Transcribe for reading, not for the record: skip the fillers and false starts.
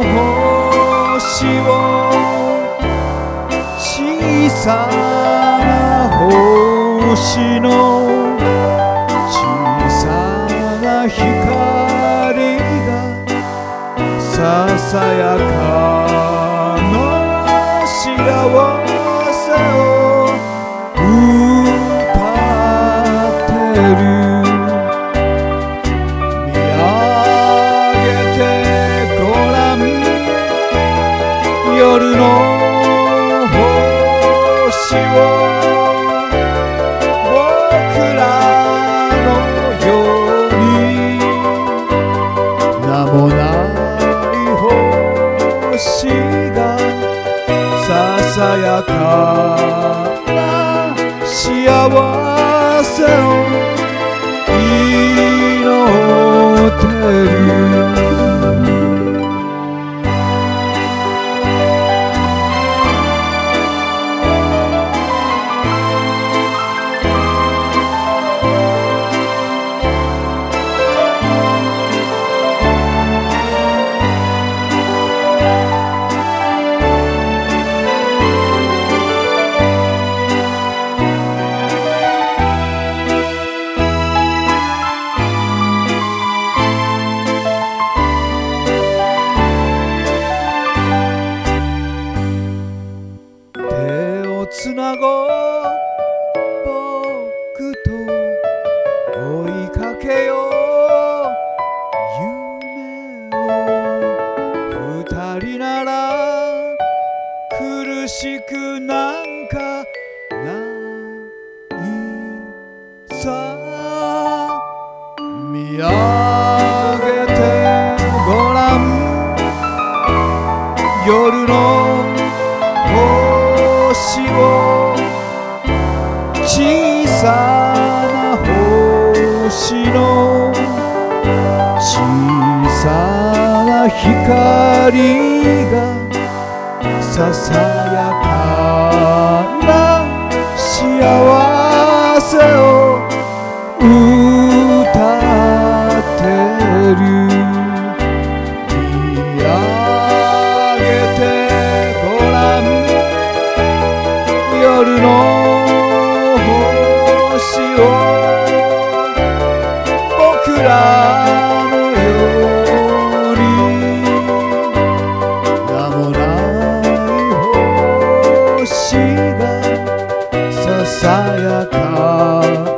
星を小さな星の小さな光がささやかな幸せを歌ってる。見上げてごらん、夜の星を僕らのように名もない星がささやかな幸せを祈ってる。つなごう僕と追いかけよう夢を。二人なら苦しくなんかないさ。見上げてごらん、夜の星を小さな星の小さな光がささやかな幸せを歌ってる。見上げてごらん、夜の星を僕らのように名もない星がささやか